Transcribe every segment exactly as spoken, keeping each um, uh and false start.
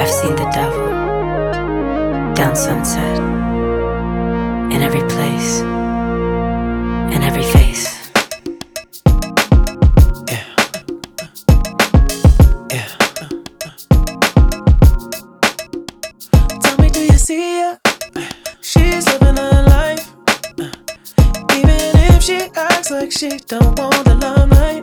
I've seen the devil down Sunset, in every place, in every face. Yeah. Yeah. Tell me, do you see her? She's living her life, even if she acts like she don't want the limelight.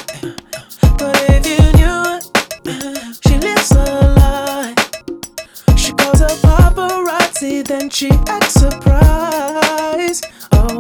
But if you knew her, she lives her life. She calls her paparazzi, then she acts surprised. Oh,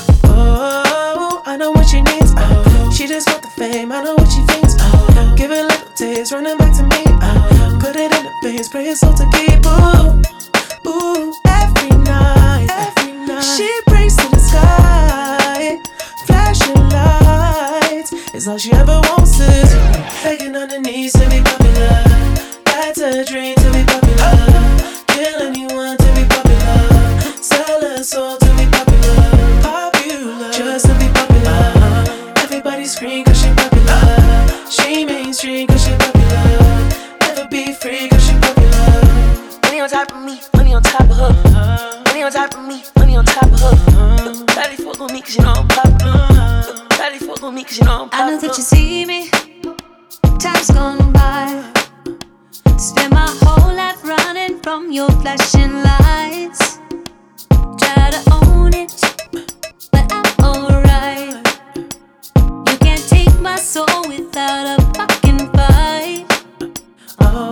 oh, I know what she needs. Oh, she just want the fame, I know what she thinks. Oh, give it a little taste, running back to me. Oh, put it in the veins, pray it's all to keep. Ooh, ooh, every night, every night she prays to the sky. Flashing lights is all she ever wants is begging on her knees to be popular. That's a dream, to be popular. Kill anyone to be popular. Sell her soul to be popular. Popular, just to be popular. Everybody scream cause she popular. She mainstream cause she popular. Never be free cause she popular. Money on top of me, money on top of her. Money on top of me, money on top of her. Daddy fuck on me cause you know I'm popular. Daddy fuck on me cause you know I'm popular. I know that you see me, time's gone by. Spend my whole life running from your flashing lights. Try to own it, but I'm alright. You can't take my soul without a fucking fight. Oh,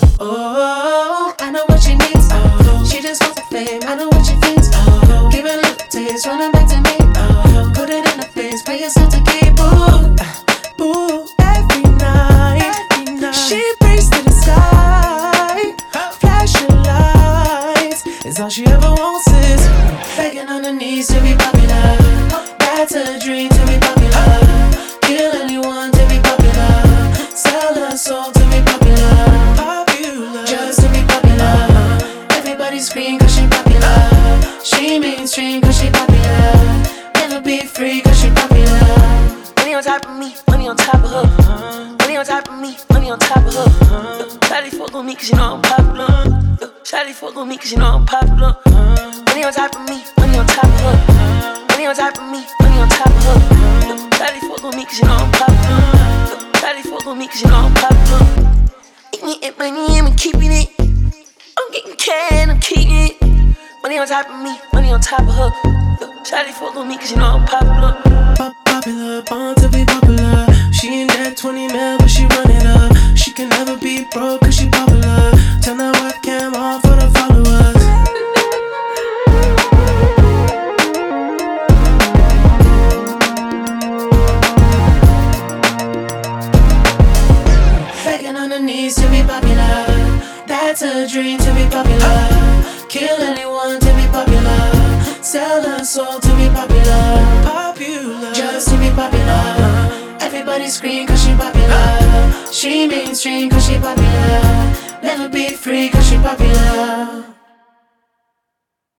oh, I know what she needs. Oh, she just wants the fame, I know what she thinks. Oh, give it a little taste, running back to me. Oh, put it in the face, pay yourself to keep. Ooh, ooh, every night, every night she prays to the sky. Flashing lights is all she ever wants is begging on her knees to be popular. That's a dream, to be popular. Kill anyone to be popular. Sell her soul to be popular. Popular, just to be popular. Everybody scream cause she popular. She mainstream cause she popular. Never be free cause she popular. Money on top of me, money on top of her. Money on top of me, money on top of her. Shawty fuck on me cause you know I'm popular. Shawty fuck on me cause you know I'm popular. Money on top of me, money on top of her. Money on top of me, money on top of her. Shawty fuck on me cause you know I'm popular. Shawty fuck on me cause you know I'm popular. Eating money and I'm keeping it. I'm getting cash, I'm keeping it. Money on top of me, money on top of her. Shawty fuck on me cause you know I'm popular. Pop popular, born to be popular. She ain't that twenty mil, but she run it up. She can never be broke cause she popular. Turn that webcam on for the followers. Begging on her knees to be popular. That's a dream, to be popular. Kill anyone to be popular. Sell her soul to be popular. Popular, just to be popular. Everybody scream cause she popular. She mainstream cause she popular. Never be free cause she popular.